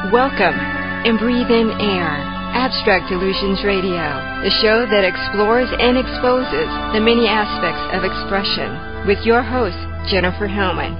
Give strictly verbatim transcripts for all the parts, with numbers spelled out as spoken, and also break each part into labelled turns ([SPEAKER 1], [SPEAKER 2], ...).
[SPEAKER 1] Welcome and breathe in air. Abstract Illusions Radio, the show that explores and exposes the many aspects of expression, with your host, Jennifer Hellman.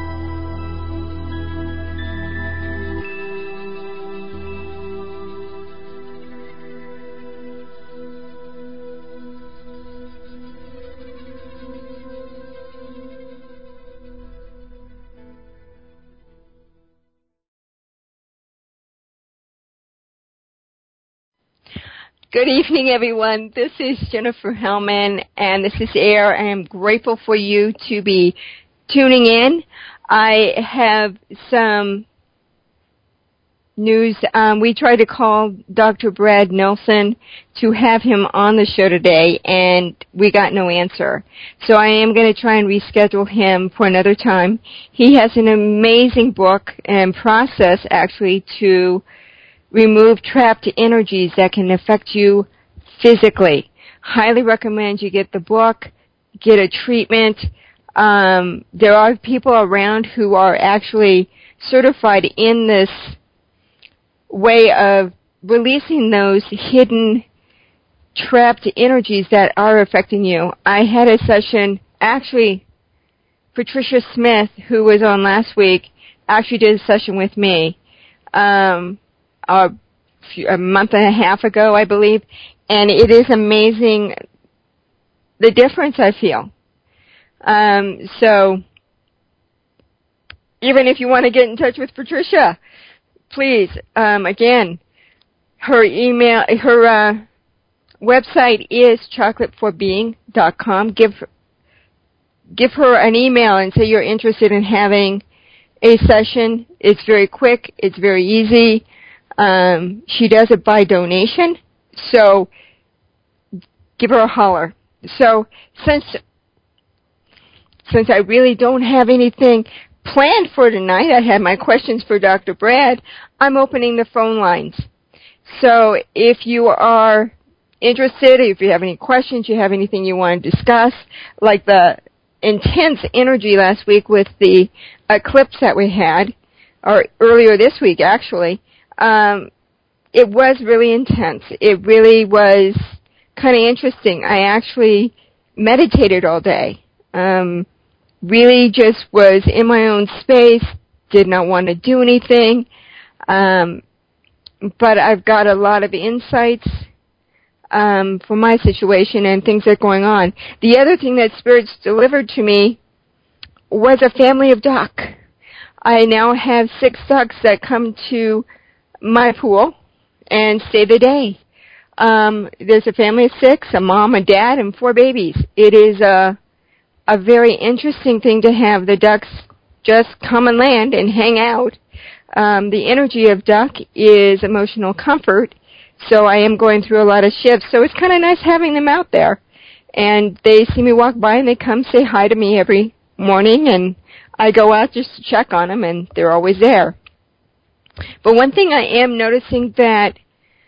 [SPEAKER 1] Good evening, everyone. This is Jennifer Hellman, and this is Air. I am grateful for you to be tuning in. I have some news. Um, we tried to call Doctor Brad Nelson to have him on the show today, and we got no answer. So I am going to try and reschedule him for another time. He has an amazing book and process, actually, to remove trapped energies that can affect you physically. Highly recommend you get the book, get a treatment. Um, there are people around who are actually certified in this way of releasing those hidden trapped energies that are affecting you. I had a session, actually, Patricia Smith, who was on last week, actually did a session with me. Um, A, few, a month and a half ago, I believe, and it is amazing the difference I feel. Um, so, even if you want to get in touch with Patricia, please, um, again, her email, her uh, website is chocolate for being dot com. Give give her an email and say you're interested in having a session. It's very quick. It's very easy. Um, she does it by donation, so give her a holler. So since since I really don't have anything planned for tonight, I have my questions for Doctor Brad, I'm opening the phone lines. So if you are interested, if you have any questions, you have anything you want to discuss, like the intense energy last week with the eclipse that we had, or earlier this week actually, Um, it was really intense. It really was kind of interesting. I actually meditated all day. Um, really just was in my own space, did not want to do anything. Um, but I've got a lot of insights um, for my situation and things that are going on. The other thing that Spirits delivered to me was a family of duck. I now have six ducks that come to my pool and stay the day. Um, there's a family of six, a mom, a dad, and four babies. It is a, a very interesting thing to have the ducks just come and land and hang out. Um, the energy of duck is emotional comfort, so I am going through a lot of shifts, so it's kind of nice having them out there. And they see me walk by, and they come say hi to me every morning, and I go out just to check on them, and they're always there. But one thing I am noticing that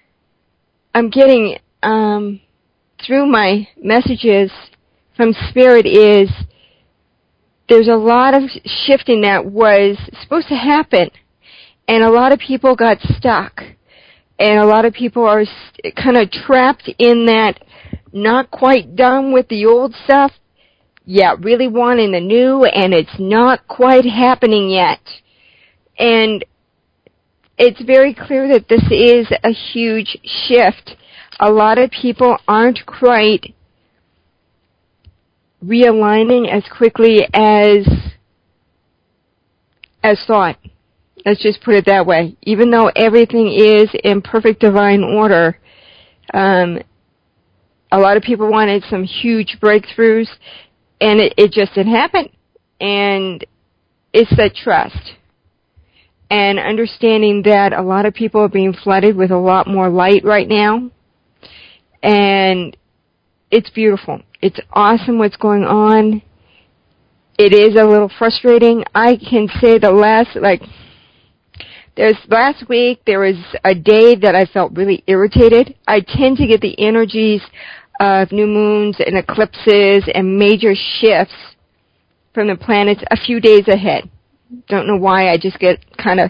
[SPEAKER 1] I'm getting um, through my messages from Spirit is there's a lot of shifting that was supposed to happen, and a lot of people got stuck, and a lot of people are kind of trapped in that not quite done with the old stuff, yet really wanting the new, and it's not quite happening yet. And it's very clear that this is a huge shift. A lot of people aren't quite realigning as quickly as as thought. Let's just put it that way. Even though everything is in perfect divine order, um, a lot of people wanted some huge breakthroughs, and it, it just didn't happen. And it's that trust. And understanding that a lot of people are being flooded with a lot more light right now. And it's beautiful. It's awesome what's going on. It is a little frustrating. I can say the last, like, there's last week, there was a day that I felt really irritated. I tend to get the energies of new moons and eclipses and major shifts from the planets a few days ahead. Don't know why, I just get kind of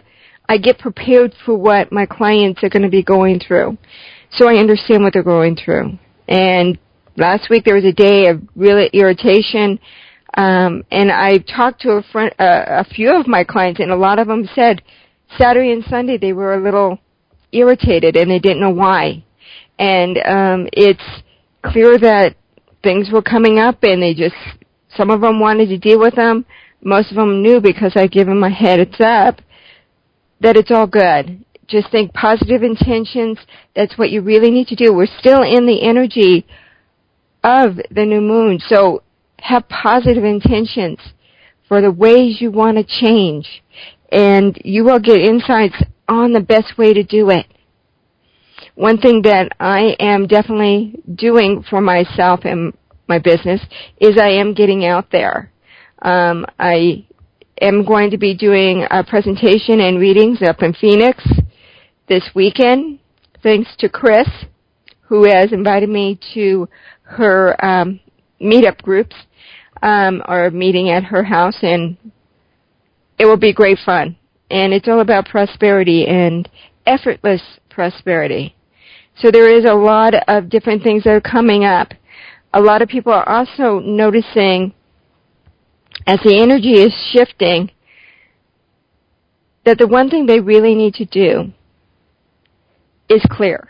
[SPEAKER 1] I get prepared for what my clients are going to be going through. So I understand what they're going through. And last week there was a day of real irritation, um, and I talked to a, friend, uh, a few of my clients, and a lot of them said Saturday and Sunday they were a little irritated, and they didn't know why. And um, it's clear that things were coming up, and they just, some of them wanted to deal with them. Most of them knew because I give them a heads up that it's all good. Just think positive intentions. That's what you really need to do. We're still in the energy of the new moon. So have positive intentions for the ways you want to change. And you will get insights on the best way to do it. One thing that I am definitely doing for myself and my business is I am getting out there. Um, I am going to be doing a presentation and readings up in Phoenix this weekend, thanks to Chris, who has invited me to her um, meetup groups, um, or meeting at her house, and it will be great fun. And it's all about prosperity and effortless prosperity. So there is a lot of different things that are coming up. A lot of people are also noticing, as the energy is shifting, that the one thing they really need to do is clear.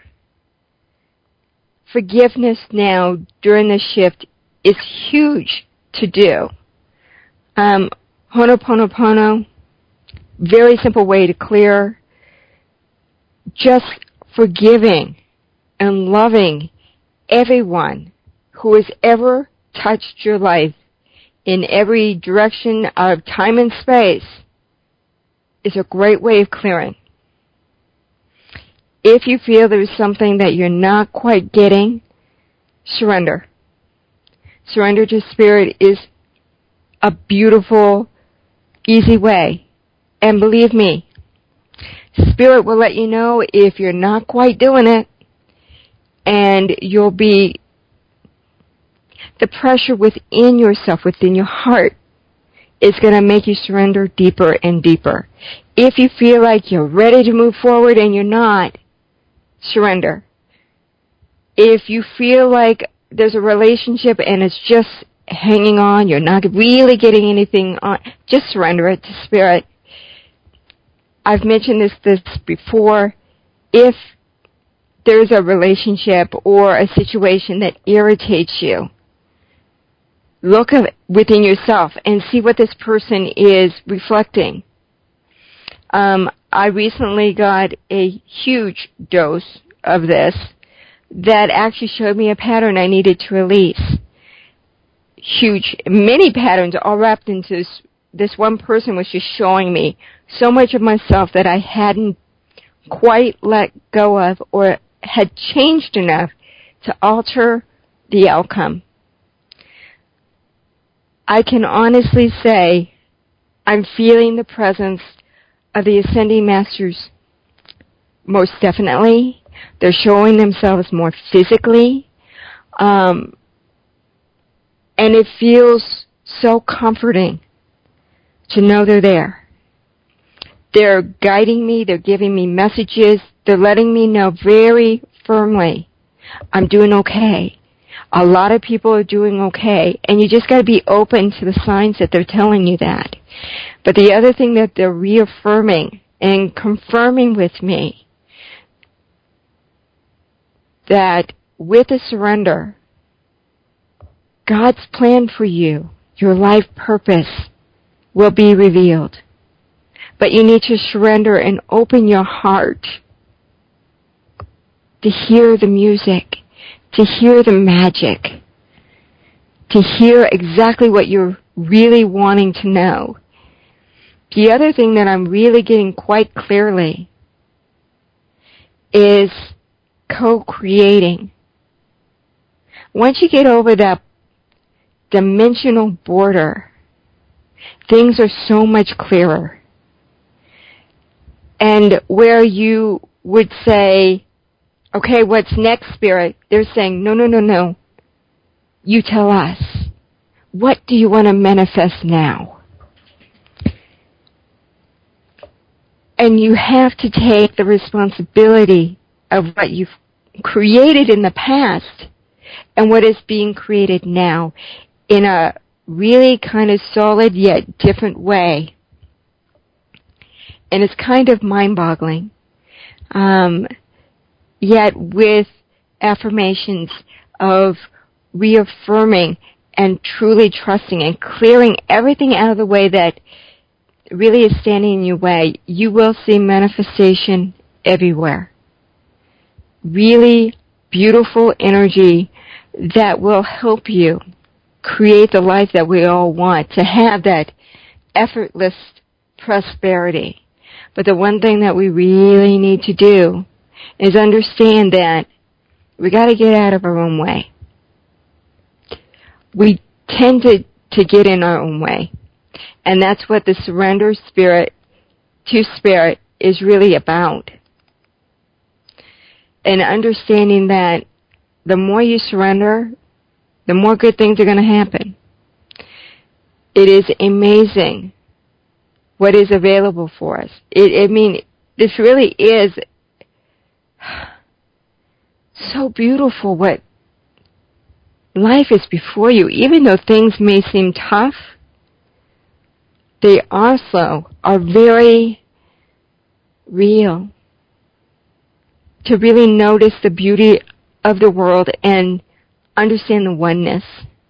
[SPEAKER 1] Forgiveness now during the shift is huge to do. Um, Ho'oponopono, very simple way to clear. Just forgiving and loving everyone who has ever touched your life in every direction of time and space is a great way of clearing. If you feel there's something that you're not quite getting, surrender. Surrender to Spirit is a beautiful, easy way. And believe me, Spirit will let you know if you're not quite doing it, and you'll be, the pressure within yourself, within your heart, is going to make you surrender deeper and deeper. If you feel like you're ready to move forward and you're not, surrender. If you feel like there's a relationship and it's just hanging on, you're not really getting anything on, just surrender it to Spirit. I've mentioned this this before. If there's a relationship or a situation that irritates you, look at within yourself and see what this person is reflecting. Um, I recently got a huge dose of this that actually showed me a pattern I needed to release. Huge, many patterns all wrapped into this. This one person was just showing me so much of myself that I hadn't quite let go of or had changed enough to alter the outcome. I can honestly say I'm feeling the presence of the Ascending Masters most definitely. They're showing themselves more physically. Um, and it feels so comforting to know they're there. They're guiding me. They're giving me messages. They're letting me know very firmly I'm doing okay. A lot of people are doing okay, and you just got to be open to the signs that they're telling you that. But the other thing that they're reaffirming and confirming with me, that with a surrender, God's plan for you, your life purpose, will be revealed. But you need to surrender and open your heart to hear the music, to hear the magic, to hear exactly what you're really wanting to know. The other thing that I'm really getting quite clearly is co-creating. Once you get over that dimensional border, things are so much clearer. And where you would say, okay, what's next, Spirit? They're saying, no, no, no, no. You tell us. What do you want to manifest now? And you have to take the responsibility of what you've created in the past and what is being created now in a really kind of solid yet different way. And it's kind of mind-boggling. Um, yet with affirmations of reaffirming and truly trusting and clearing everything out of the way that really is standing in your way, you will see manifestation everywhere. Really beautiful energy that will help you create the life that we all want, to have that effortless prosperity. But the one thing that we really need to do is understand that we got to get out of our own way. We tend to, to get in our own way. And that's what the surrender spirit to spirit is really about. And understanding that the more you surrender, the more good things are going to happen. It is amazing what is available for us. It, I mean, this really is so beautiful what life is before you. Even though things may seem tough, they also are very real. To really notice the beauty of the world and understand the oneness.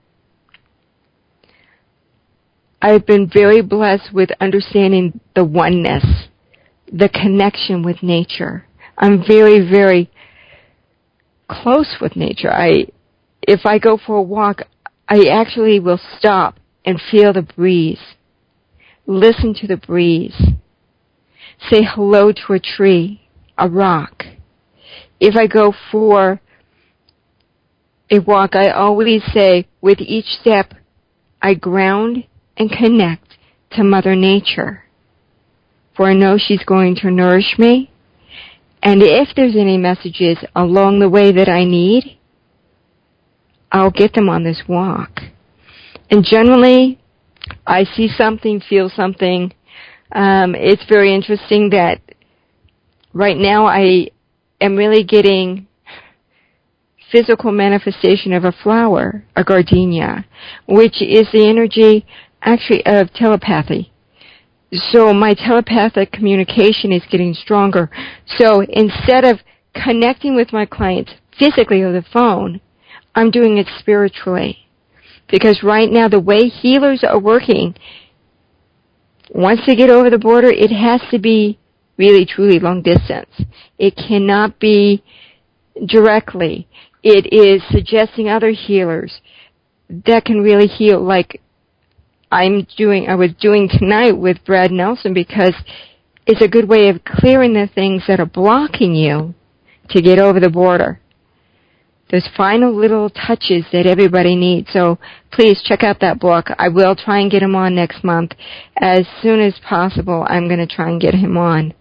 [SPEAKER 1] I've been very blessed with understanding the oneness, the connection with nature. I'm very, very close with nature. I, if I go for a walk, I actually will stop and feel the breeze. Listen to the breeze. Say hello to a tree, a rock. If I go for a walk, I always say, with each step, I ground and connect to Mother Nature. For I know she's going to nourish me. And if there's any messages along the way that I need, I'll get them on this walk. And generally, I see something, feel something. Um, it's very interesting that right now I am really getting physical manifestation of a flower, a gardenia, which is the energy actually of telepathy. So my telepathic communication is getting stronger. So instead of connecting with my clients physically over the phone, I'm doing it spiritually. Because right now the way healers are working, once they get over the border, it has to be really, truly long distance. It cannot be directly. It is suggesting other healers that can really heal, like I'm doing, I was doing tonight with Brad Nelson, because it's a good way of clearing the things that are blocking you to get over the border. Those final little touches that everybody needs. So please check out that book. I will try and get him on next month. As soon as possible, I'm going to try and get him on.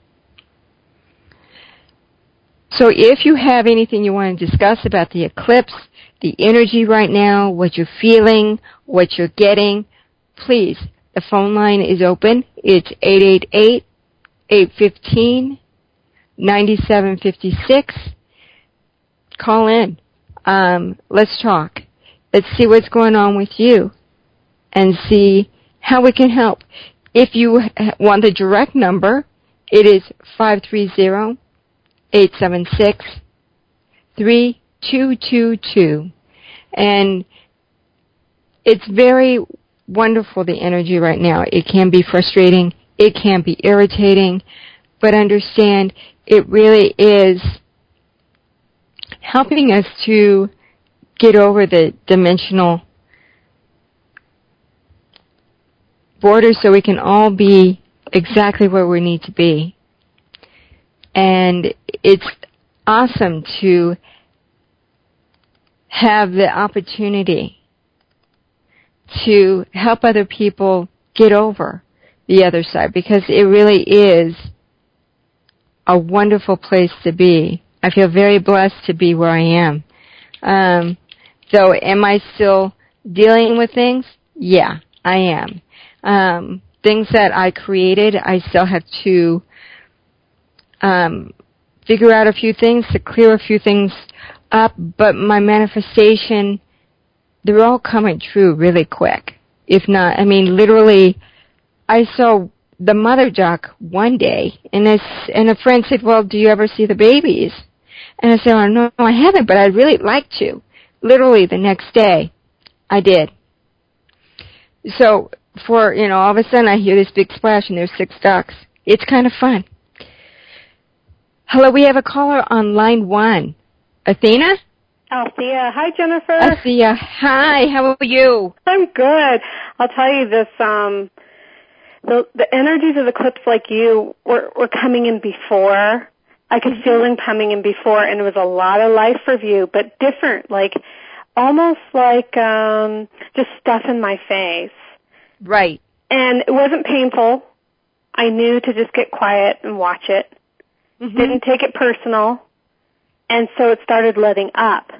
[SPEAKER 1] So if you have anything you want to discuss about the eclipse, the energy right now, what you're feeling, what you're getting, please, the phone line is open. It's eight eight eight, eight one five, nine seven five six. Call in. Um, let's talk. Let's see what's going on with you and see how we can help. If you want the direct number, it is five three zero, eight seven six, three two two two. And it's very wonderful, the energy right now. It can be frustrating. It can be irritating. But understand, it really is helping us to get over the dimensional border so we can all be exactly where we need to be. And it's awesome to have the opportunity to help other people get over the other side, because it really is a wonderful place to be. I feel very blessed to be where I am. Um, so am I still dealing with things? Yeah, I am. Um, things that I created, I still have to um, figure out a few things, to clear a few things up, but my manifestation, they're all coming true really quick. If not, I mean, literally, I saw the mother duck one day, and this, and a friend said, well, do you ever see the babies? And I said, oh, no, I haven't, but I'd really like to. Literally, the next day, I did. So, for, you know, all of a sudden I hear this big splash, and there's six ducks. It's kind of fun. Hello, we have a caller on line one. Athena?
[SPEAKER 2] Althea. Hi, Jennifer.
[SPEAKER 1] Althea. Hi, how are you?
[SPEAKER 2] I'm good. I'll tell you this, um, the, the energies of the eclipse like you were, were coming in before. I could feel them coming in before, and it was a lot of life review, but different, like almost like um, just stuff in my face.
[SPEAKER 1] Right.
[SPEAKER 2] And it wasn't painful. I knew to just get quiet and watch it. Mm-hmm. Didn't take it personal. And so it started letting up.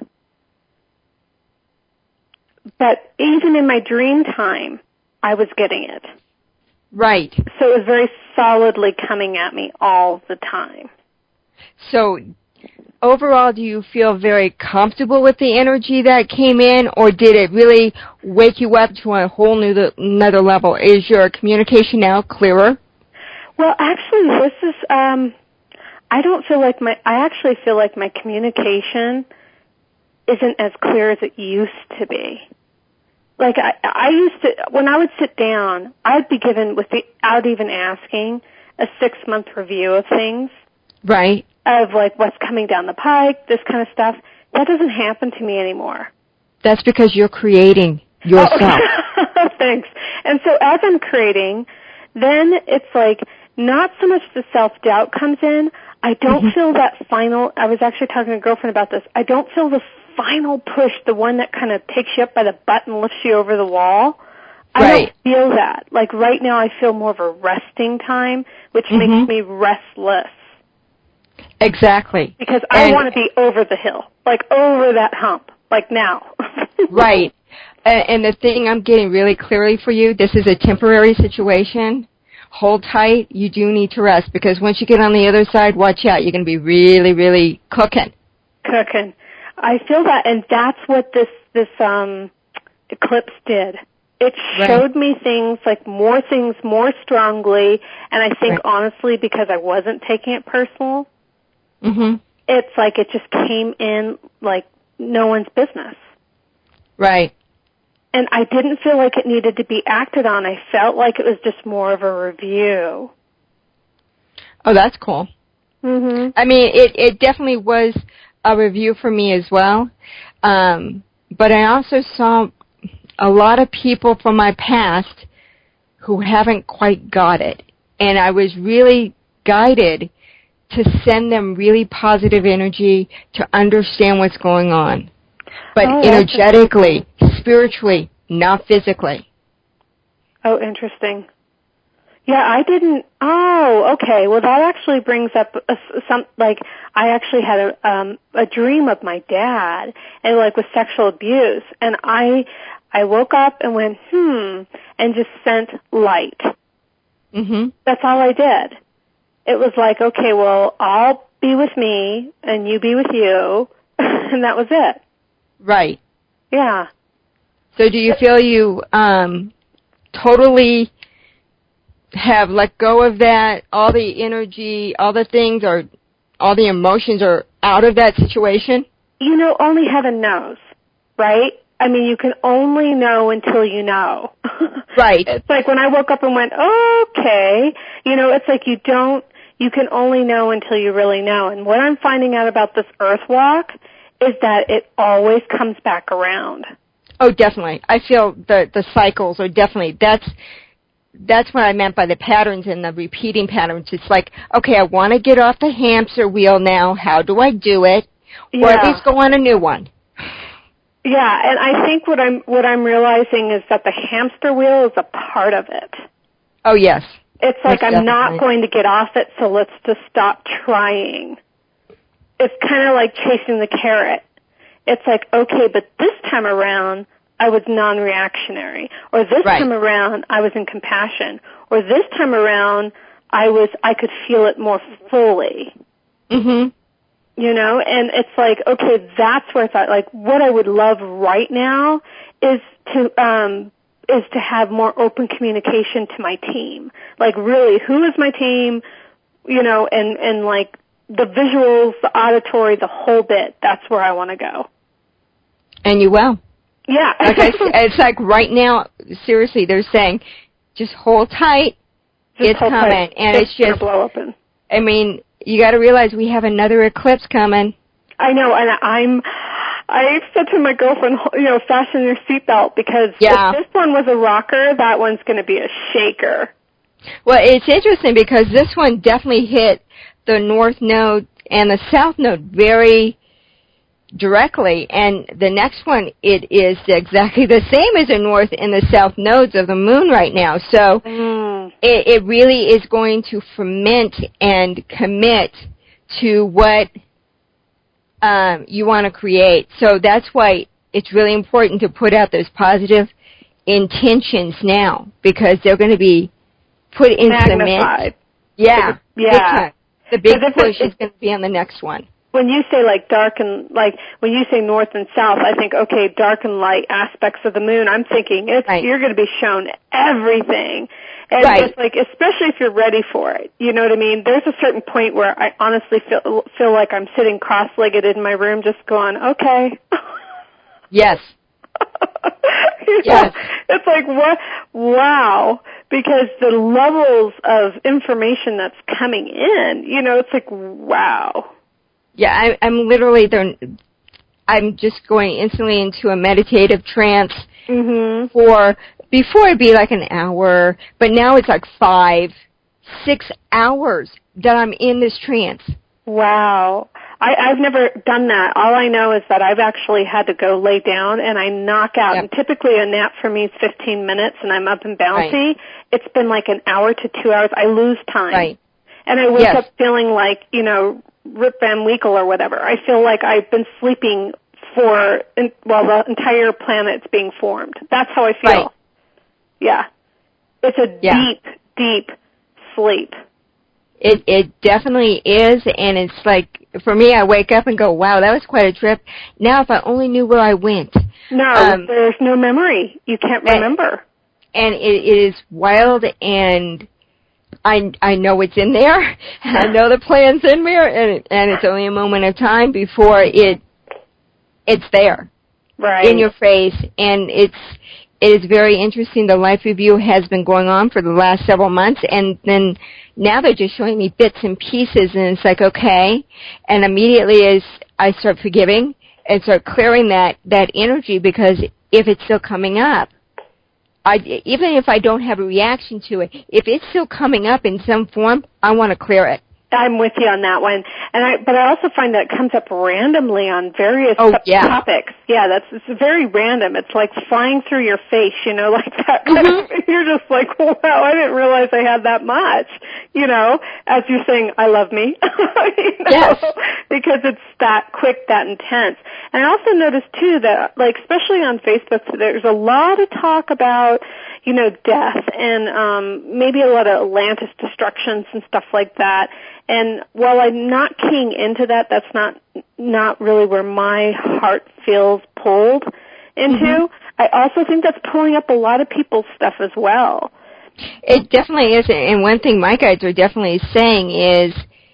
[SPEAKER 2] But even in my dream time, I was getting it.
[SPEAKER 1] Right.
[SPEAKER 2] So it was very solidly coming at me all the time.
[SPEAKER 1] So overall, do you feel very comfortable with the energy that came in, or did it really wake you up to a whole new another level? Is your communication now clearer?
[SPEAKER 2] Well, actually, this is, um, I don't feel like my, I actually feel like my communication isn't as clear as it used to be. Like, I, I used to, when I would sit down, I'd be given, without even asking, a six-month review of things.
[SPEAKER 1] Right.
[SPEAKER 2] Of, like, what's coming down the pike, this kind of stuff. That doesn't happen to me anymore.
[SPEAKER 1] That's because you're creating yourself.
[SPEAKER 2] Oh, thanks. And so as I'm creating, then it's like, not so much the self-doubt comes in. I don't mm-hmm. feel that final, I was actually talking to a girlfriend about this, I don't feel the final push, the one that kind of takes you up by the butt and lifts you over the wall. I
[SPEAKER 1] right.
[SPEAKER 2] don't feel that. Like right now I feel more of a resting time, which mm-hmm. makes me restless.
[SPEAKER 1] Exactly.
[SPEAKER 2] Because I and, want to be over the hill, like over that hump, like now.
[SPEAKER 1] Right. And the thing I'm getting really clearly for you, this is a temporary situation. Hold tight. You do need to rest, because once you get on the other side, watch out. You're going to be really, really cooking.
[SPEAKER 2] Cooking. I feel that, and that's what this this um, eclipse did. It showed right. me things, like more things more strongly, and I think right. honestly because I wasn't taking it personal,
[SPEAKER 1] mm-hmm.
[SPEAKER 2] it's like it just came in like no one's business.
[SPEAKER 1] Right.
[SPEAKER 2] And I didn't feel like it needed to be acted on. I felt like it was just more of a review.
[SPEAKER 1] Oh, that's cool.
[SPEAKER 2] Mm-hmm.
[SPEAKER 1] I mean, it, it definitely was a review for me as well. Um, but I also saw a lot of people from my past who haven't quite got it. And I was really guided to send them really positive energy to understand what's going on. But
[SPEAKER 2] oh,
[SPEAKER 1] energetically, spiritually, not physically.
[SPEAKER 2] Oh, interesting. Yeah, I didn't. Oh, okay. Well, that actually brings up a, some. Like, I actually had a um, a dream of my dad, and like with sexual abuse, and I I woke up and went hmm, and just sent light.
[SPEAKER 1] Mhm.
[SPEAKER 2] That's all I did. It was like, okay, well, I'll be with me, and you be with you, and that was it.
[SPEAKER 1] Right.
[SPEAKER 2] Yeah.
[SPEAKER 1] So do you feel you um, totally have let go of that, all the energy, all the things, or all the emotions are out of that situation?
[SPEAKER 2] You know, only heaven knows, right? I mean, you can only know until you know.
[SPEAKER 1] Right.
[SPEAKER 2] It's like when I woke up and went, okay, you know, it's like you don't, you can only know until you really know. And what I'm finding out about this earth walk is that it always comes back around.
[SPEAKER 1] Oh, definitely. I feel the the cycles are definitely, that's that's what I meant by the patterns and the repeating patterns. It's like, okay, I want to get off the hamster wheel now. How do I do it?
[SPEAKER 2] Yeah.
[SPEAKER 1] Or at least go on a new one.
[SPEAKER 2] Yeah, and I think what I'm what I'm realizing is that the hamster wheel is a part of it.
[SPEAKER 1] Oh, yes.
[SPEAKER 2] It's like
[SPEAKER 1] Most
[SPEAKER 2] I'm
[SPEAKER 1] definitely.
[SPEAKER 2] not going to get off it, so let's just stop trying. It's kind of like chasing the carrot. It's like, okay, but this time around, I was non-reactionary. Or this
[SPEAKER 1] right.
[SPEAKER 2] time around, I was in compassion. Or this time around, I was, I could feel it more fully.
[SPEAKER 1] Mhm.
[SPEAKER 2] You know, and it's like, okay, that's where I thought, like, what I would love right now is to, um, is to have more open communication to my team. Like, really, who is my team? You know, and, and like, the visuals, the auditory, the whole bit, that's where I want to go.
[SPEAKER 1] And you will.
[SPEAKER 2] Yeah.
[SPEAKER 1] Like I, it's like right now, seriously, they're saying, just hold tight,
[SPEAKER 2] Just
[SPEAKER 1] it's
[SPEAKER 2] hold
[SPEAKER 1] coming.
[SPEAKER 2] tight.
[SPEAKER 1] And
[SPEAKER 2] it's,
[SPEAKER 1] it's just,
[SPEAKER 2] blow open.
[SPEAKER 1] I mean, you got to realize we have another eclipse coming.
[SPEAKER 2] I know, and I'm, I said to my girlfriend, you know, fasten your seatbelt, because
[SPEAKER 1] yeah.
[SPEAKER 2] if this one was a rocker, that one's going to be a shaker.
[SPEAKER 1] Well, it's interesting because this one definitely hit the north node and the south node very directly, and the next one, it is exactly the same as the north and the south nodes of the moon right now. So
[SPEAKER 2] mm.
[SPEAKER 1] it, it really is going to ferment and commit to what um, you want to create. So that's why it's really important to put out those positive intentions now, because they're going to be put in
[SPEAKER 2] magnified.
[SPEAKER 1] cement. Yeah,
[SPEAKER 2] yeah.
[SPEAKER 1] The big push is going to be on the next one.
[SPEAKER 2] When you say like dark and, like, when you say north and south, I think, okay, dark and light aspects of the moon, I'm thinking it's, right. you're going to be shown everything. And
[SPEAKER 1] right.
[SPEAKER 2] it's like, especially if you're ready for it. You know what I mean? There's a certain point where I honestly feel, feel like I'm sitting cross-legged in my room just going, okay.
[SPEAKER 1] Yes.
[SPEAKER 2] you
[SPEAKER 1] yes.
[SPEAKER 2] know, it's like, what? Wow. Because the levels of information that's coming in, you know, it's like, wow.
[SPEAKER 1] Yeah, I, I'm literally there. I'm just going instantly into a meditative trance
[SPEAKER 2] mm-hmm.
[SPEAKER 1] for, before it'd be like an hour, but now it's like five, six hours that I'm in this trance.
[SPEAKER 2] Wow. I, I've never done that. All I know is that I've actually had to go lay down and I knock out. Yep. And typically a nap for me is fifteen minutes and I'm up and bouncy. Right. It's been like an hour to two hours. I lose time.
[SPEAKER 1] Right.
[SPEAKER 2] And I wake
[SPEAKER 1] yes.
[SPEAKER 2] up feeling like, you know, Rip Van Winkle or whatever. I feel like I've been sleeping for, well, the entire planet's being formed. That's how I feel.
[SPEAKER 1] Right.
[SPEAKER 2] Yeah. It's a
[SPEAKER 1] yeah.
[SPEAKER 2] deep, deep sleep.
[SPEAKER 1] It it definitely is, and it's like, for me, I wake up and go, wow, that was quite a trip. Now if I only knew where I went.
[SPEAKER 2] No, um, there's no memory. You can't remember.
[SPEAKER 1] And, and it, it is wild, and I I know it's in there. I know the plan's in there, and and it's only a moment of time before it it's there,
[SPEAKER 2] right,
[SPEAKER 1] in your face. And it's it is very interesting. The life review has been going on for the last several months, and then now they're just showing me bits and pieces, and it's like, okay. And immediately as I start forgiving and start clearing that that energy, because if it's still coming up, I, even if I don't have a reaction to it, if it's still coming up in some form, I want to clear it.
[SPEAKER 2] I'm with you on that one, and I, but I also find that it comes up randomly on various
[SPEAKER 1] oh, yeah.
[SPEAKER 2] topics. Yeah, that's it's very random. It's like flying through your face, you know, like that.
[SPEAKER 1] Mm-hmm.
[SPEAKER 2] You're just like, wow, I didn't realize I had that much. You know, as you're saying, I love me. you know,
[SPEAKER 1] yes,
[SPEAKER 2] because it's that quick, that intense. And I also noticed too that, like, especially on Facebook, there's a lot of talk about, you know, death and um maybe a lot of Atlantis destructions and stuff like that. And while I'm not keying into that, that's not not really where my heart feels pulled into. Mm-hmm. I also think that's pulling up a lot of people's stuff as well.
[SPEAKER 1] It definitely is. And one thing my guides are definitely saying is,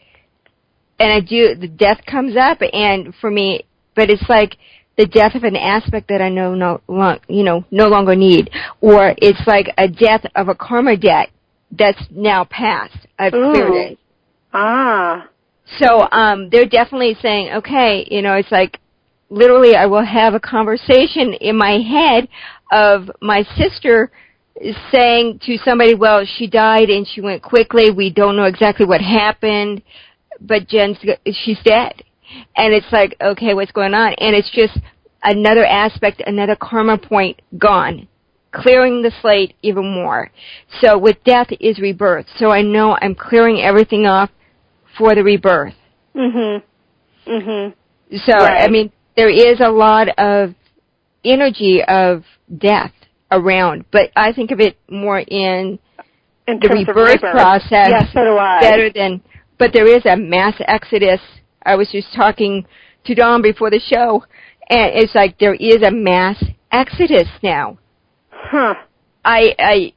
[SPEAKER 1] and I do, the death comes up, and for me, but it's like the death of an aspect that I know no, long, you know, no longer need, or it's like a death of a karma debt that's now past. I've
[SPEAKER 2] Ooh.
[SPEAKER 1] cleared it.
[SPEAKER 2] Ah.
[SPEAKER 1] So um, they're definitely saying, okay, you know, it's like literally I will have a conversation in my head of my sister saying to somebody, well, she died and she went quickly. We don't know exactly what happened, but Jen's, she's dead. And it's like, okay, what's going on? And it's just another aspect, another karma point gone, clearing the slate even more. So with death is rebirth. So I know I'm clearing everything off for the rebirth.
[SPEAKER 2] Mhm. Mhm.
[SPEAKER 1] So
[SPEAKER 2] right.
[SPEAKER 1] I mean, there is a lot of energy of death around, but I think of it more in
[SPEAKER 2] in
[SPEAKER 1] the
[SPEAKER 2] terms
[SPEAKER 1] rebirth
[SPEAKER 2] of rebirth.
[SPEAKER 1] process
[SPEAKER 2] yes, so do I.
[SPEAKER 1] better than, but there is a mass exodus. I was just talking to Dawn before the show, and it's like there is a mass exodus now.
[SPEAKER 2] Huh.
[SPEAKER 1] I, I,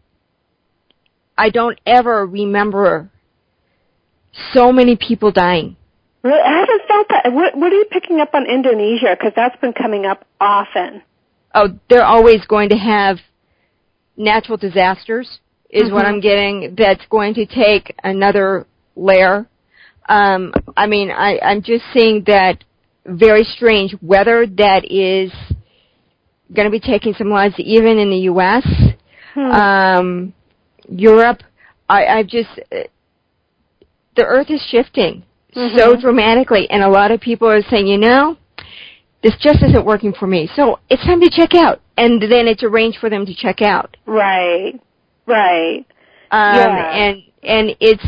[SPEAKER 1] I don't ever remember so many people dying.
[SPEAKER 2] Really? I haven't felt that. What, what are you picking up on Indonesia? Because that's been coming up often.
[SPEAKER 1] Oh, they're always going to have natural disasters, is
[SPEAKER 2] mm-hmm.
[SPEAKER 1] what I'm getting, that's going to take another layer. Um, I mean, I, I'm just seeing that very strange weather that is going to be taking some lives, even in the U S, hmm. um, Europe. I, I've just, uh, the earth is shifting mm-hmm. so dramatically, and a lot of people are saying, you know, this just isn't working for me, so it's time to check out. And then it's arranged for them to check out.
[SPEAKER 2] Right, right.
[SPEAKER 1] Um,
[SPEAKER 2] yeah.
[SPEAKER 1] And and it's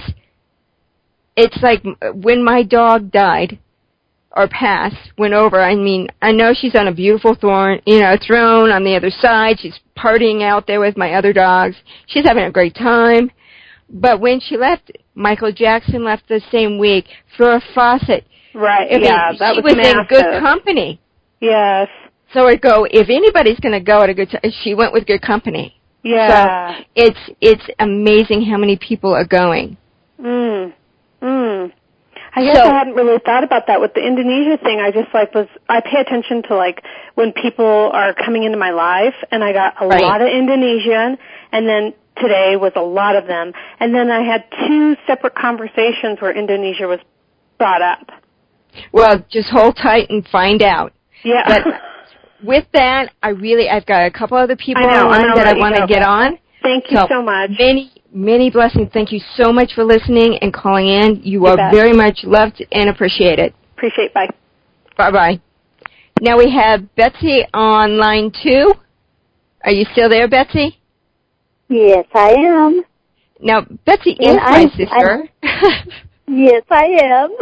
[SPEAKER 1] it's like when my dog died or passed, went over. I mean, I know she's on a beautiful thorn, you know, throne on the other side. She's partying out there with my other dogs. She's having a great time. But when she left, Michael Jackson left the same week. Farrah Fawcett.
[SPEAKER 2] Right,
[SPEAKER 1] I mean,
[SPEAKER 2] yeah, that
[SPEAKER 1] she
[SPEAKER 2] was
[SPEAKER 1] was
[SPEAKER 2] massive.
[SPEAKER 1] in good company.
[SPEAKER 2] Yes.
[SPEAKER 1] So I go, if anybody's going to go at a good time, she went with good company.
[SPEAKER 2] Yeah.
[SPEAKER 1] So it's it's amazing how many people are going.
[SPEAKER 2] Mm. Mm. I guess
[SPEAKER 1] so,
[SPEAKER 2] I hadn't really thought about that with the Indonesia thing. I just like was I pay attention to like when people are coming into my life, and I got a
[SPEAKER 1] right.
[SPEAKER 2] lot of Indonesian, and then today was a lot of them, and then I had two separate conversations where Indonesia was brought up.
[SPEAKER 1] Well, just hold tight and find out.
[SPEAKER 2] Yeah.
[SPEAKER 1] But with that, I really, I've got a couple other people
[SPEAKER 2] I know,
[SPEAKER 1] online that I want to get on.
[SPEAKER 2] Thank you so, so much.
[SPEAKER 1] Many, many blessings. Thank you so much for listening and calling in. You, you are
[SPEAKER 2] bet.
[SPEAKER 1] very much loved and appreciated.
[SPEAKER 2] Appreciate. Bye.
[SPEAKER 1] Bye-bye. Now we have Betsy on line two. Are you still there, Betsy?
[SPEAKER 3] Yes, I am.
[SPEAKER 1] Now, Betsy
[SPEAKER 3] and
[SPEAKER 1] is my
[SPEAKER 3] I'm,
[SPEAKER 1] sister.
[SPEAKER 3] I'm, yes, I am.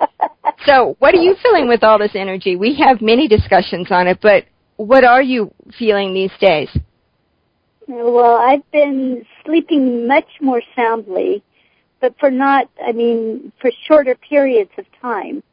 [SPEAKER 1] So, what are you feeling with all this energy? We have many discussions on it, but what are you feeling these days?
[SPEAKER 3] Well, I've been sleeping much more soundly, but for not, I mean, for shorter periods of time.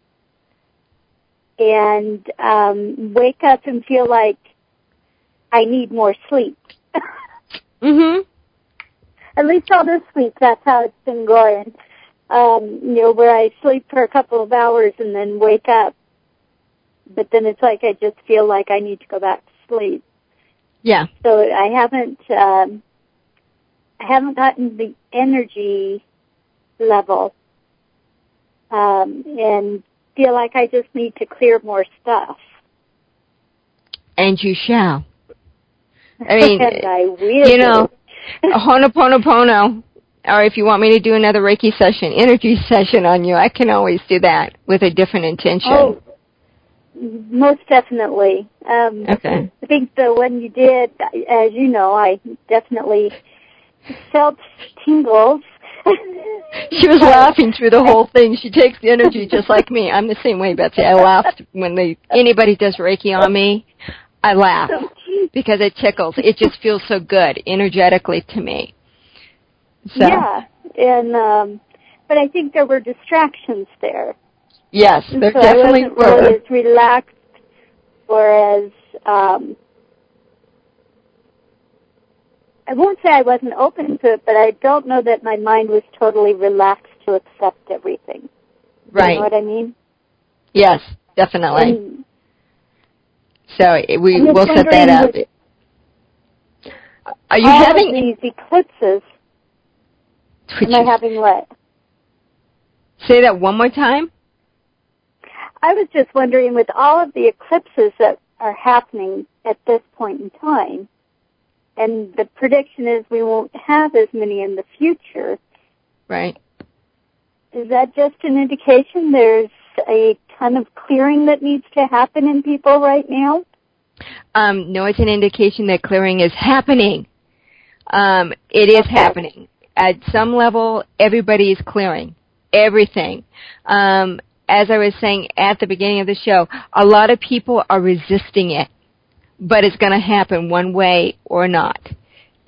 [SPEAKER 3] And um, wake up and feel like I need more sleep.
[SPEAKER 1] Mm-hmm.
[SPEAKER 3] At least all this week, that's how it's been going. Um, you know, where I sleep for a couple of hours and then wake up. But then it's like I just feel like I need to go back to sleep.
[SPEAKER 1] Yeah.
[SPEAKER 3] So I haven't, um, I haven't gotten the energy level, um, and feel like I just need to clear more stuff.
[SPEAKER 1] And you shall. I mean,
[SPEAKER 3] and I will.
[SPEAKER 1] You know, Ho'oponopono, or if you want me to do another Reiki session, energy session on you, I can always do that with a different intention.
[SPEAKER 3] Oh, most definitely. Um,
[SPEAKER 1] okay.
[SPEAKER 3] I think the one you did, as you know, I definitely felt tingles.
[SPEAKER 1] She was laughing through the whole thing. She takes the energy just like me. I'm the same way, Betsy. I laughed when they, anybody does Reiki on me. I laugh because it tickles. It just feels so good energetically to me. So.
[SPEAKER 3] Yeah, and um, but I think there were distractions there.
[SPEAKER 1] Yes, there
[SPEAKER 3] so
[SPEAKER 1] definitely
[SPEAKER 3] I wasn't
[SPEAKER 1] were.
[SPEAKER 3] really as relaxed or as um, I won't say I wasn't open to it, but I don't know that my mind was totally relaxed to accept everything.
[SPEAKER 1] Right.
[SPEAKER 3] You know what I mean?
[SPEAKER 1] Yes, definitely.
[SPEAKER 3] And,
[SPEAKER 1] so we will set that up. Are you
[SPEAKER 3] all
[SPEAKER 1] having
[SPEAKER 3] of these eclipses?
[SPEAKER 1] Which
[SPEAKER 3] am I having what?
[SPEAKER 1] Say that one more time.
[SPEAKER 3] I was just wondering, with all of the eclipses that are happening at this point in time, and the prediction is we won't have as many in the future.
[SPEAKER 1] Right.
[SPEAKER 3] Is that just an indication there's a ton of clearing that needs to happen in people right now?
[SPEAKER 1] Um, no, it's an indication that clearing is happening. Um, it is
[SPEAKER 3] okay.
[SPEAKER 1] happening. At some level, everybody is clearing everything. Um, as I was saying at the beginning of the show, a lot of people are resisting it, but it's going to happen one way or not.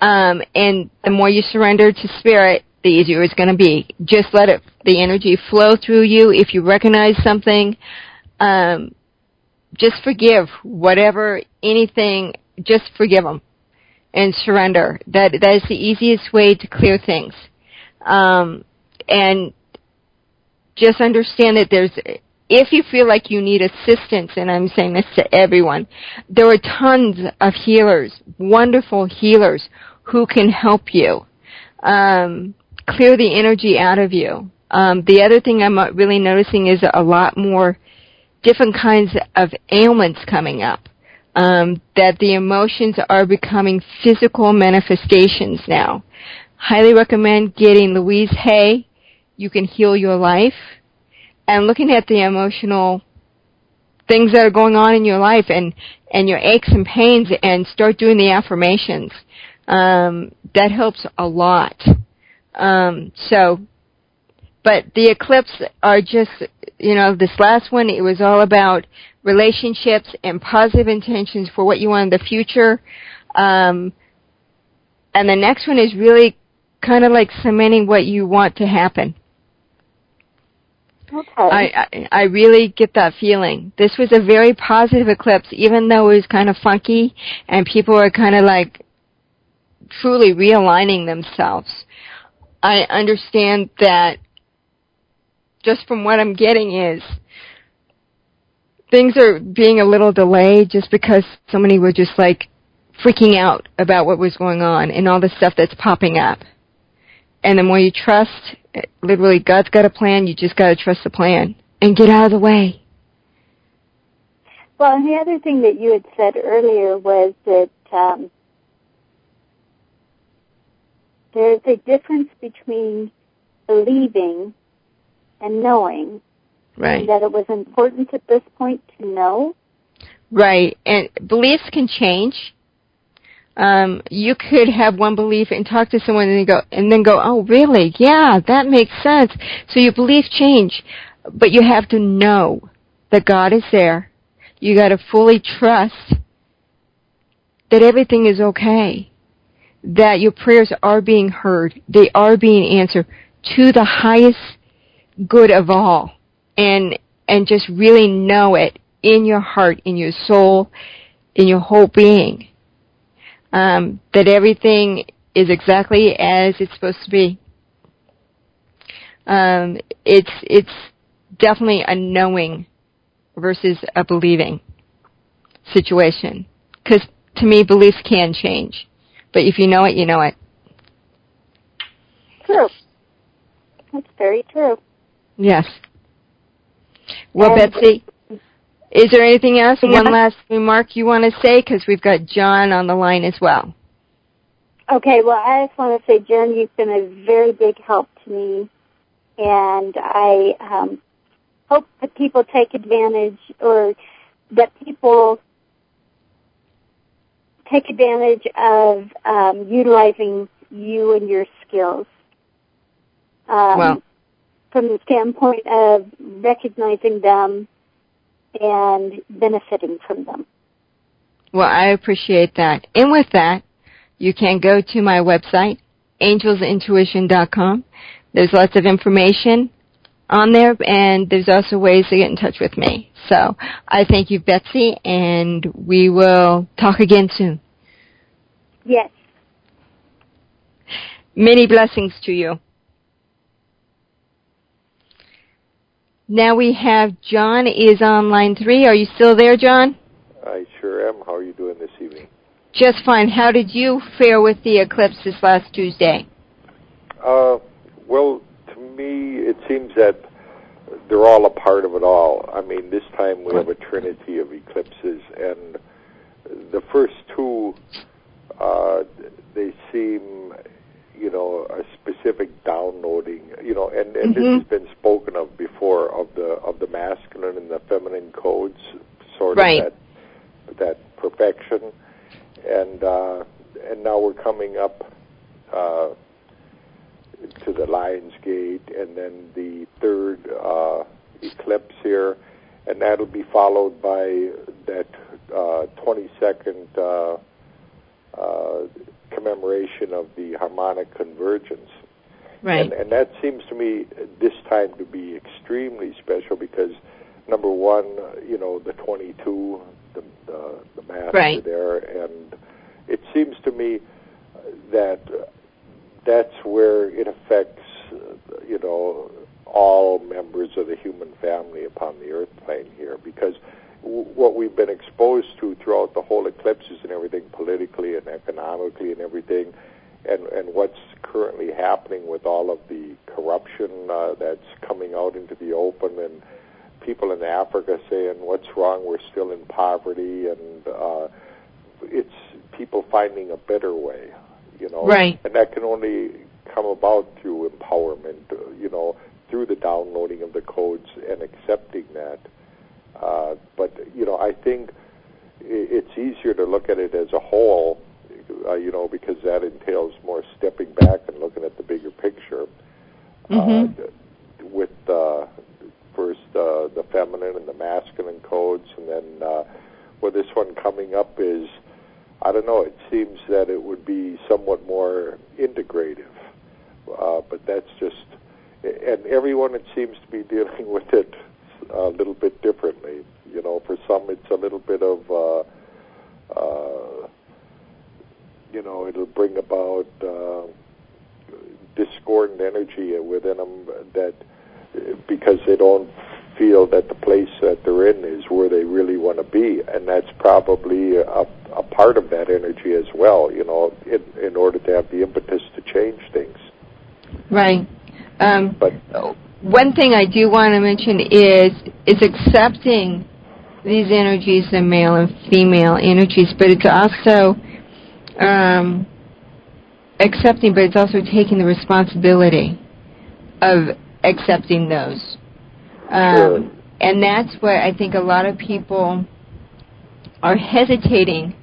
[SPEAKER 1] Um, and the more you surrender to spirit, the easier it's going to be. Just let it, the energy flow through you. If you recognize something, um, just forgive whatever, anything, just forgive them and surrender. That, that is the easiest way to clear things. Um, and just understand that there's, if you feel like you need assistance, and I'm saying this to everyone, there are tons of healers, wonderful healers, who can help you um, clear the energy out of you. Um, the other thing I'm really noticing is a lot more different kinds of ailments coming up, um, that the emotions are becoming physical manifestations now. Highly recommend getting Louise Hay, You Can Heal Your Life, and looking at the emotional things that are going on in your life and, and your aches and pains, and start doing the affirmations. Um, that helps a lot. Um, so, but the eclipse are just, you know, this last one, it was all about relationships and positive intentions for what you want in the future. Um, and the next one is really kind of like cementing what you want to happen.
[SPEAKER 3] Okay.
[SPEAKER 1] I, I I really get that feeling. This was a very positive eclipse, even though it was kind of funky and people are kind of like truly realigning themselves. I understand that just from what I'm getting is things are being a little delayed just because so many were just like freaking out about what was going on and all the stuff that's popping up. And the more you trust, literally, God's got a plan, you just got to trust the plan and get out of the way.
[SPEAKER 3] Well, and the other thing that you had said earlier was that um, there's a difference between believing and knowing.
[SPEAKER 1] Right.
[SPEAKER 3] And that it was important at this point to know.
[SPEAKER 1] Right. And beliefs can change. Um, you could have one belief and talk to someone and then go, and then go, oh, really? Yeah, that makes sense. So your beliefs change, but you have to know that God is there. You got to fully trust that everything is okay, that your prayers are being heard, they are being answered to the highest good of all, and and just really know it in your heart, in your soul, in your whole being. Um, that everything is exactly as it's supposed to be. Um, it's it's definitely a knowing versus a believing situation. Because to me, beliefs can change, but if you know it, you know it.
[SPEAKER 3] True. That's very true.
[SPEAKER 1] Yes. Well,
[SPEAKER 3] And
[SPEAKER 1] Betsy, is there anything else? One last remark you want to say? Because we've got John on the line as well.
[SPEAKER 3] Okay, well, I just want to say, Jen, you've been a very big help to me, and I um, hope that people take advantage, or that people take advantage of um, utilizing you and your skills. Um,
[SPEAKER 1] well,
[SPEAKER 3] from the standpoint of recognizing them and benefiting from them.
[SPEAKER 1] Well, I appreciate that. And with that, you can go to my website, angels intuition dot com. There's lots of information on there, and there's also ways to get in touch with me. So I thank you, Betsy, and we will talk again soon.
[SPEAKER 3] Yes.
[SPEAKER 1] Many blessings to you. Now we have John is on line three. Are you still there, John?
[SPEAKER 4] I sure am. How are you doing this evening?
[SPEAKER 1] Just fine. How did you fare with the eclipse this last Tuesday?
[SPEAKER 4] Uh, well, to me, it seems that they're all a part of it all. I mean, this time we have a trinity of eclipses, and the first two, uh, they seem, you know, a specific downloading, you know, and, and
[SPEAKER 1] mm-hmm.
[SPEAKER 4] this has been spoken of before, of the of the masculine and the feminine codes, sort
[SPEAKER 1] right.
[SPEAKER 4] of that that perfection, and uh, and now we're coming up uh, to the Lion's Gate, and then the third uh, eclipse here, and that'll be followed by that uh, twenty-second uh, uh, commemoration of the harmonic convergence.
[SPEAKER 1] Right.
[SPEAKER 4] And, and that seems to me this time to be extremely special because, number one, you know, the twenty-two, the, the, the master
[SPEAKER 1] right.
[SPEAKER 4] there, and it seems to me that that's where it affects, you know, all members of the human family upon the earth plane here, because w- what we've been exposed to throughout the whole eclipses and everything, politically and economically and everything, and, and what's currently happening with all of the corruption uh, that's coming out into the open, and people in Africa saying, what's wrong, we're still in poverty, and uh, it's people finding a better way, you know,
[SPEAKER 1] right.
[SPEAKER 4] and that can only come about through empowerment, uh, you know, through the downloading of the codes and accepting that. Uh, but, you know, I think it's easier to look at it as a whole, uh, you know, because that entails more stepping back and looking at the bigger picture.
[SPEAKER 1] Mm-hmm.
[SPEAKER 4] Uh, with uh, first uh, the feminine and the masculine codes, and then uh, well, this one coming up is, I don't know, it seems that it would be somewhat more integrative. Uh, but that's just, and everyone, it seems to be dealing with it a little bit differently. You know, for some it's a little bit of, uh, uh, you know, it'll bring about uh, discordant energy within them that, because they don't feel that the place that they're in is where they really want to be, and that's probably a, a part of that energy as well, you know, in, in order to have the impetus to change things.
[SPEAKER 1] Right. Um,
[SPEAKER 4] but
[SPEAKER 1] one thing I do want to mention is is accepting these energies, the male and female energies, but it's also um, accepting, but it's also taking the responsibility of accepting those. Um,
[SPEAKER 4] sure.
[SPEAKER 1] And that's what I think a lot of people are hesitating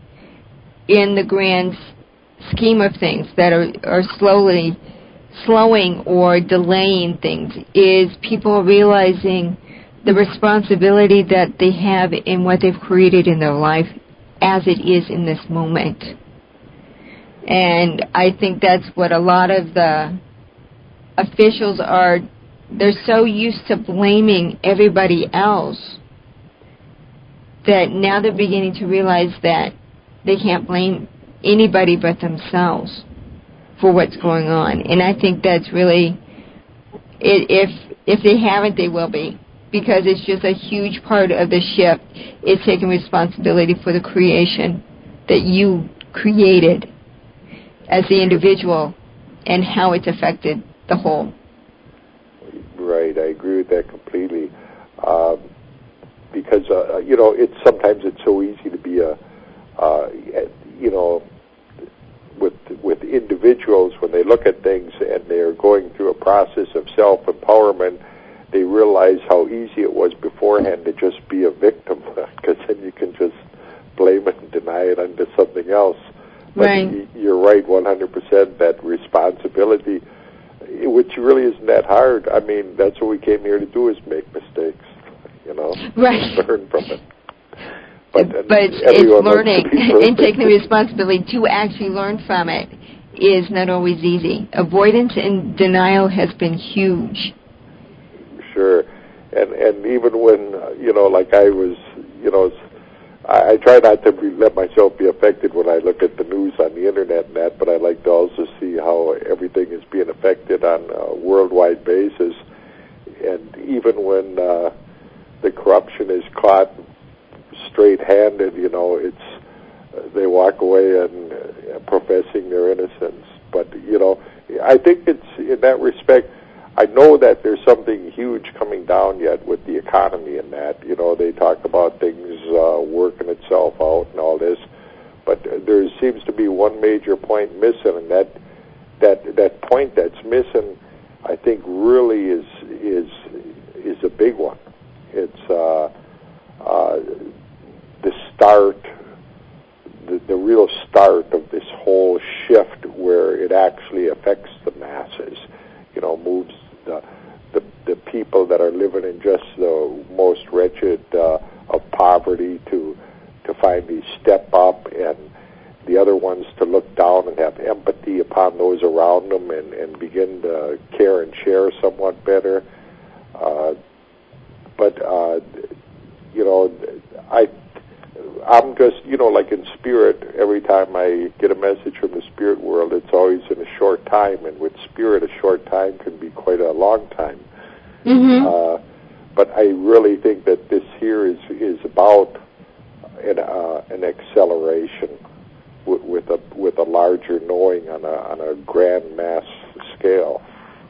[SPEAKER 1] in the grand scheme of things, that are, are slowly slowing or delaying things, is people realizing the responsibility that they have in what they've created in their life as it is in this moment. And I think that's what a lot of the officials are. They're so used to blaming everybody else that now they're beginning to realize that they can't blame anybody but themselves for what's going on. And I think that's really, if if they haven't, they will be, because it's just a huge part of the shift is taking responsibility for the creation that you created as the individual and how it's affected the whole.
[SPEAKER 4] Right, I agree with that completely. Um, because uh, you know, it's sometimes it's so easy to be a, uh, you know, with with individuals when they look at things and they're going through a process of self-empowerment, they realize how easy it was beforehand to just be a victim, because then you can just blame it and deny it onto something else. But
[SPEAKER 1] right.
[SPEAKER 4] You're right, one hundred percent. That responsibility, which really isn't that hard. I mean, that's what we came here to do, is make mistakes, you know,
[SPEAKER 1] right.
[SPEAKER 4] and learn from it. But,
[SPEAKER 1] but it's, it's learning and taking the responsibility to actually learn from it is not always easy. Avoidance and denial has been huge.
[SPEAKER 4] Sure. And and even when, uh, you know, like I was, you know, I, I try not to be, let myself be affected when I look at the news on the internet and that, but I like to also see how everything is being affected on a worldwide basis. And even when uh, the corruption is caught straight-handed, you know, it's uh, they walk away and uh, professing their innocence. But, you know, I think it's, in that respect, I know that there's something huge coming down yet with the economy and that. You know, they talk about things uh, working itself out and all this, but there seems to be one major point missing, and that that that point that's missing, I think, really is is is a big one. It's uh, uh, the start, the, the real start of this whole shift where it actually affects the masses. You know, moves the, the the people that are living in just the most wretched uh, of poverty to to finally step up, and the other ones to look down and have and, and begin to care and share somewhat better. Uh, but, uh, you know, I, I'm just, you know, like in spirit, every time I get a message from the spirit world, it's always in a short time, and with spirit, a short time can be quite a long time.
[SPEAKER 1] Mm-hmm.
[SPEAKER 4] Uh, but I really think that this here is is about an, uh, an acceleration with, with a with a larger knowing on a on a grand mass scale.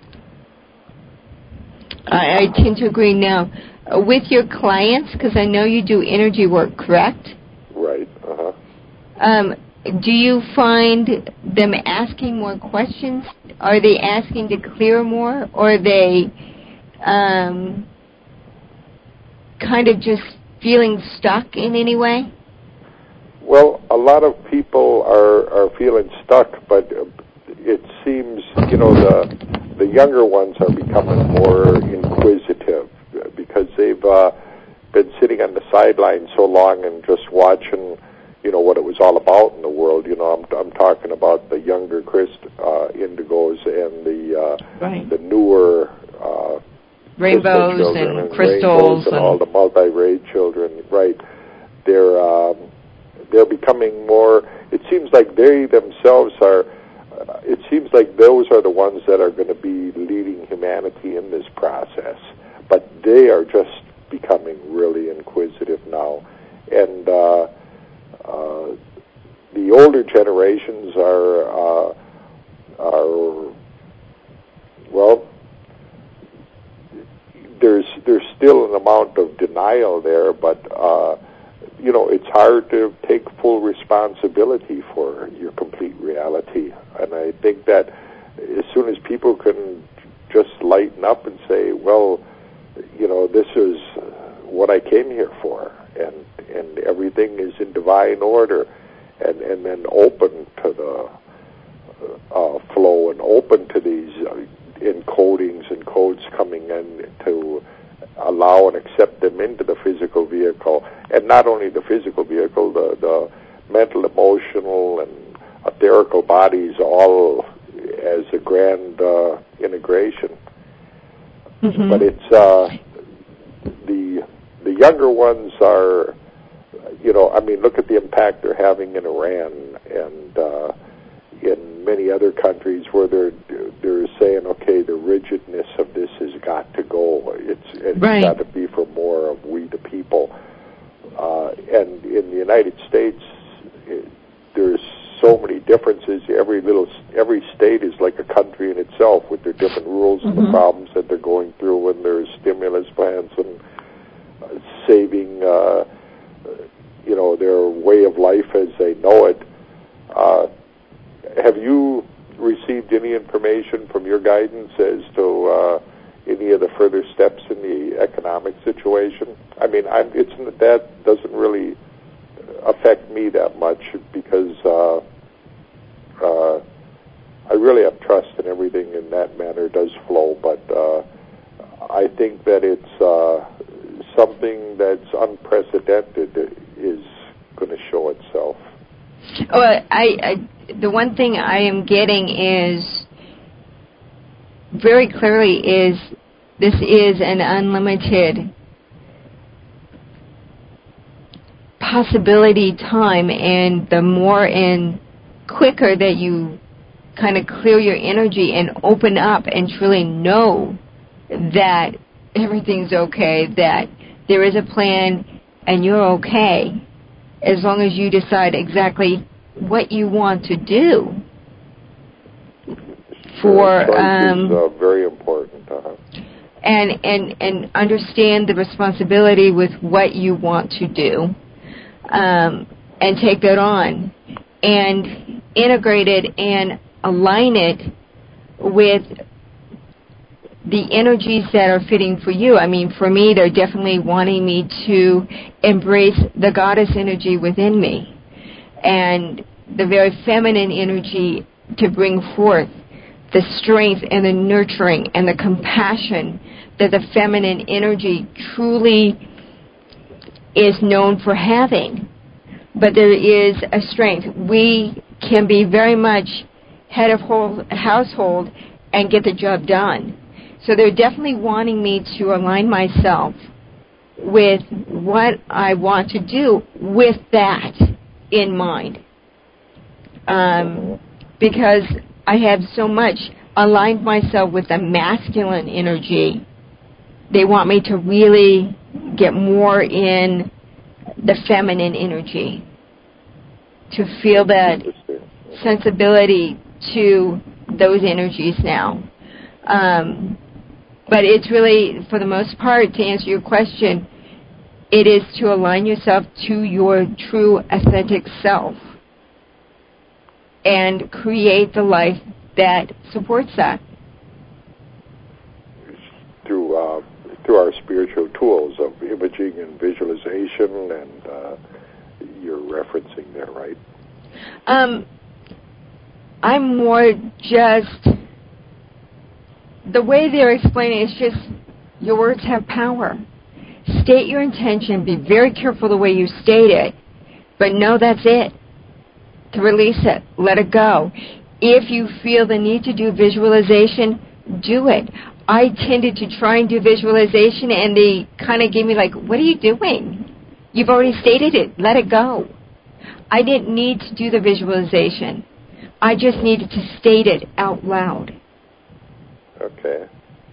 [SPEAKER 1] I, I tend to agree now. Uh, with your clients, because I know you do energy work, correct?
[SPEAKER 4] Right. Uh-huh.
[SPEAKER 1] Um, do you find them asking more questions? Are they asking to clear more? Or are they um, kind of just feeling stuck in any way?
[SPEAKER 4] Well, a lot of people are, are feeling stuck, but it seems, you know, the the younger ones are becoming more inquisitive because they've uh, been sitting on the sidelines so long and just watching, you know, what it was all about in the world. You know, I'm I'm talking about the younger Christ uh, indigos and the uh,
[SPEAKER 1] right.
[SPEAKER 4] the newer uh,
[SPEAKER 1] rainbows
[SPEAKER 4] and,
[SPEAKER 1] and
[SPEAKER 4] rainbows
[SPEAKER 1] crystals
[SPEAKER 4] and,
[SPEAKER 1] and
[SPEAKER 4] all the multi-rayed children. Right, they're um, they're becoming more. It seems like they themselves are. Uh, it seems like those are the ones that are going to be leading humanity in this process, but they are just becoming really inquisitive now, and uh, uh, the older generations are uh, are well. There's there's still an amount of denial there, but uh, you know, it's hard to take full responsibility for your complete reality. And I think that as soon as people can just lighten up and say, well, you know, this is what I came here for, and and everything is in divine order, and, and then open to the uh, flow and open to these uh, encodings and codes coming in to allow and accept them into the physical vehicle, and not only the physical vehicle, the, the mental, emotional, and etherical bodies all as a grand uh, integration.
[SPEAKER 1] Mm-hmm.
[SPEAKER 4] But it's uh, the the younger ones are, you know, I mean, look at the impact they're having in Iran and uh, in many other countries where they're they're saying, okay, the rigidness of this has got to go. It's it's
[SPEAKER 1] right.
[SPEAKER 4] got to be for more of we the people. Uh, and in the United States, it, there's so many differences. Every little every state is like a country in itself with their different rules mm-hmm. and the problems that they're going through, and their stimulus plans and uh, saving, uh, you know, their way of life as they know it. Uh, Have you received any information from your guidance as to uh, any of the further steps in the economic situation? I mean, I'm, it's that doesn't really affect me that much because uh, uh, I really have trust in everything in that manner does flow. But uh, I think that it's uh, something that's unprecedented is going to show itself.
[SPEAKER 1] Well, I, I the one thing I am getting is very clearly is this is an unlimited possibility time, and the more and quicker that you kind of clear your energy and open up and truly know that everything's okay, that there is a plan and you're okay, as long as you decide exactly what you want to do. For
[SPEAKER 4] choice
[SPEAKER 1] um,
[SPEAKER 4] is uh, very important. Uh-huh.
[SPEAKER 1] and and and understand the responsibility with what you want to do, um, and take that on, and integrate it and align it with the energies that are fitting for you. I mean, for me, they're definitely wanting me to embrace the goddess energy within me and the very feminine energy to bring forth the strength and the nurturing and the compassion that the feminine energy truly is known for having. But there is a strength. We can be very much head of whole household and get the job done. So they're definitely wanting me to align myself with what I want to do with that in mind. Um, because I have so much aligned myself with the masculine energy. They want me to really get more in the feminine energy, to feel that sensibility to those energies now. Um, but it's really, for the most part, to answer your question, it is to align yourself to your true, authentic self and create the life that supports that.
[SPEAKER 4] Through uh, through our spiritual tools of imaging and visualization, and uh, you're referencing there, right?
[SPEAKER 1] Um, I'm more just, the way they're explaining it is just, your words have power. State your intention. Be very careful the way you state it, but know that's it. To release it. Let it go. If you feel the need to do visualization, do it. I tended to try and do visualization, and they kind of gave me like, what are you doing? You've already stated it. Let it go. I didn't need to do the visualization. I just needed to state it out loud.
[SPEAKER 4] Okay.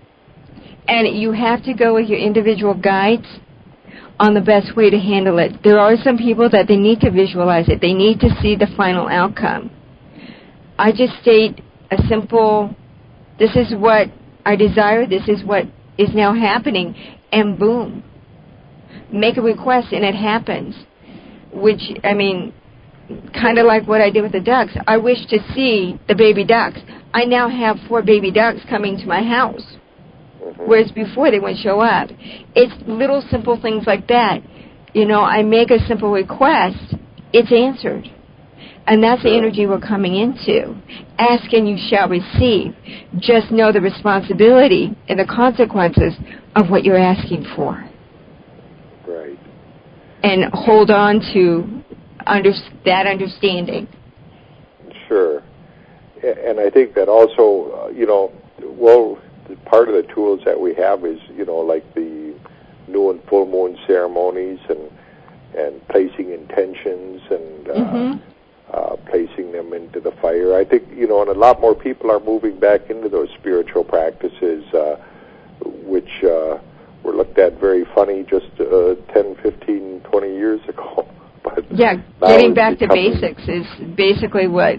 [SPEAKER 1] And you have to go with your individual guides on the best way to handle it. There are some people that they need to visualize it. They need to see the final outcome. I just state a simple, this is what I desire, this is what is now happening, and boom. Make a request and it happens. Which, I mean, kind of like what I did with the ducks. I wish to see the baby ducks. I now have four baby ducks coming to my house, whereas before they wouldn't show up. It's little simple things like that. You know, I make a simple request, it's answered. And that's the energy we're coming into. Ask and you shall receive. Just know the responsibility and the consequences of what you're asking for.
[SPEAKER 4] Right.
[SPEAKER 1] And hold on to under, that understanding.
[SPEAKER 4] Sure. And I think that also, uh, you know, well, part of the tools that we have is, you know, like the new and full moon ceremonies and and placing intentions and uh, mm-hmm. uh, placing them into the fire. I think, you know, and a lot more people are moving back into those spiritual practices, uh, which uh, were looked at very funny just uh, ten, fifteen, twenty years ago. But
[SPEAKER 1] yeah, getting back to basics is basically what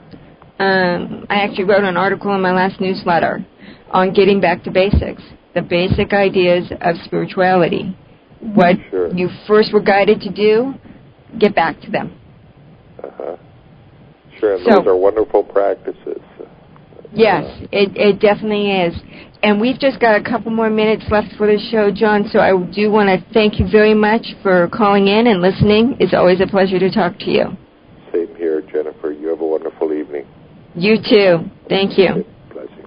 [SPEAKER 1] um, I actually wrote an article in my last newsletter on getting back to basics, the basic ideas of spirituality. What sure. you first were guided to do, get back to them.
[SPEAKER 4] Uh-huh. Sure, and
[SPEAKER 1] so,
[SPEAKER 4] those are wonderful practices.
[SPEAKER 1] Yes, it, it definitely is. And we've just got a couple more minutes left for the show, John, so I do want to thank you very much for calling in and listening. It's always a pleasure to talk to you.
[SPEAKER 4] Same here, Jennifer. You have a wonderful evening.
[SPEAKER 1] You too. Thank you.
[SPEAKER 4] Blessings.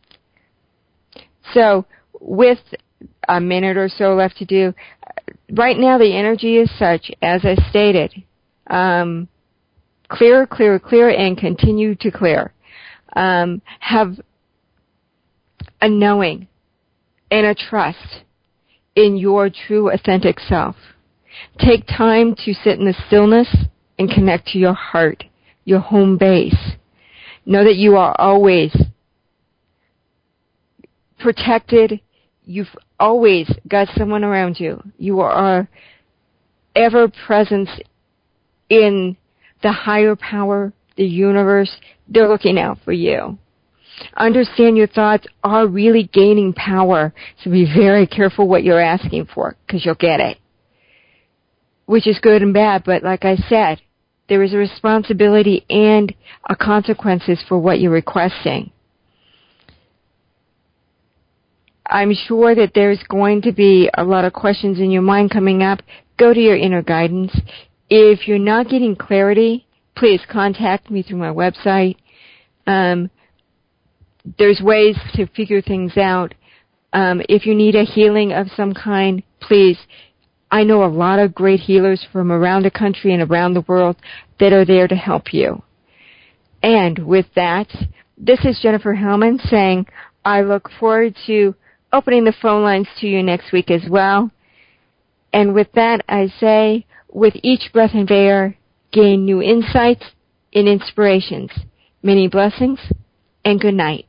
[SPEAKER 1] So, with a minute or so left to do, right now the energy is such, as I stated, um, clear, clear, clear, and continue to clear. Um, have a knowing and a trust in your true, authentic self. Take time to sit in the stillness and connect to your heart, your home base. Know that you are always protected. You've always got someone around you. You are ever present in the higher power, the universe. They're looking out for you. Understand your thoughts are really gaining power, so be very careful what you're asking for, because you'll get it. Which is good and bad, but like I said, there is a responsibility and a consequences for what you're requesting. I'm sure that there's going to be a lot of questions in your mind coming up. Go to your inner guidance. If you're not getting clarity, please contact me through my website. Um, there's ways to figure things out. Um, if you need a healing of some kind, please. I know a lot of great healers from around the country and around the world that are there to help you. And with that, this is Jennifer Hellman saying I look forward to opening the phone lines to you next week as well. And with that, I say, with each breath of air, gain new insights and inspirations. Many blessings, and good night.